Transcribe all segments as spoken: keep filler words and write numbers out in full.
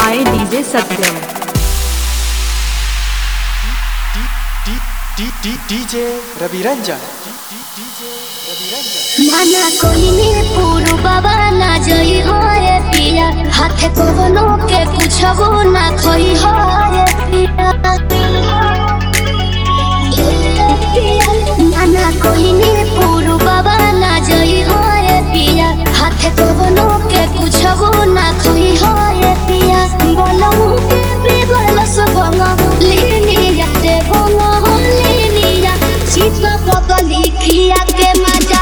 by D J Satyam. D J Ravi Ranjan. माना कोई ने पूरु बाबा ना जई हो रे पिया हाथे कोवनो के कुछबो ना खोई हो रे पिया माना कोई ने पूरु बाबा ना जई हो रे पिया हाथे कोवनो के कुछबो ना खोई हो रे पिया बोलो के बेबल सबंगा लेनी जाते बोलो लेनी जा चित्त पगली खिया के मजा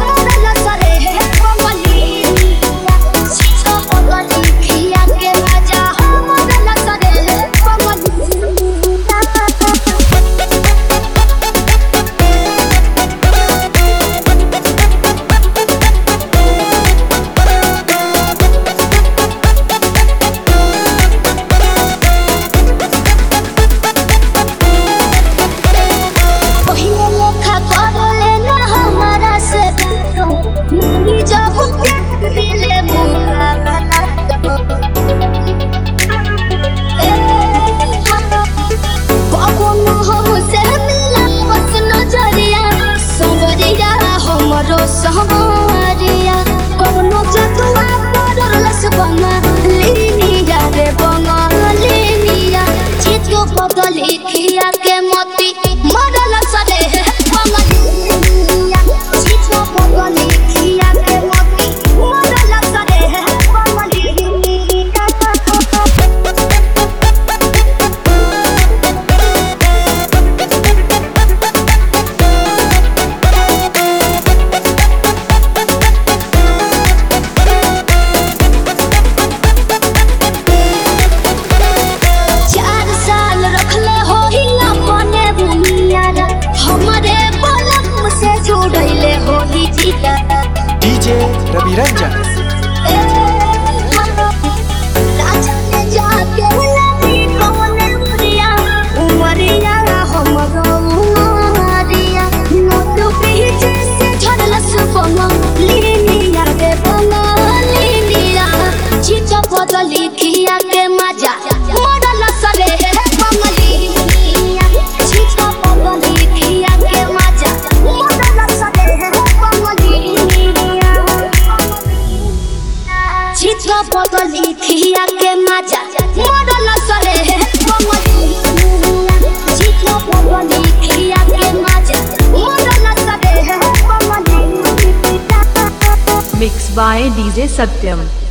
सहरिया कोनो जतुआ पर लस बंगा लेनी जा रे बंगा लेनी जा चित्तो पगली खिया के मोती मरल सरे बंगा लेनिया चित्तो पगली खिया के मोती मरल सरे बंगा लेनिया D J Ravi Ranjan. लिखिया के मजा मॉडल सरे बंगलिया चित्त लिखिया के मजा मॉडल सरे बंगलिया चित्त लिखिया के मजा मॉडल सरे बंगलिया चित्त लिखिया के मजा मॉडल सरे बंगलिया Mixed by D J Satyam.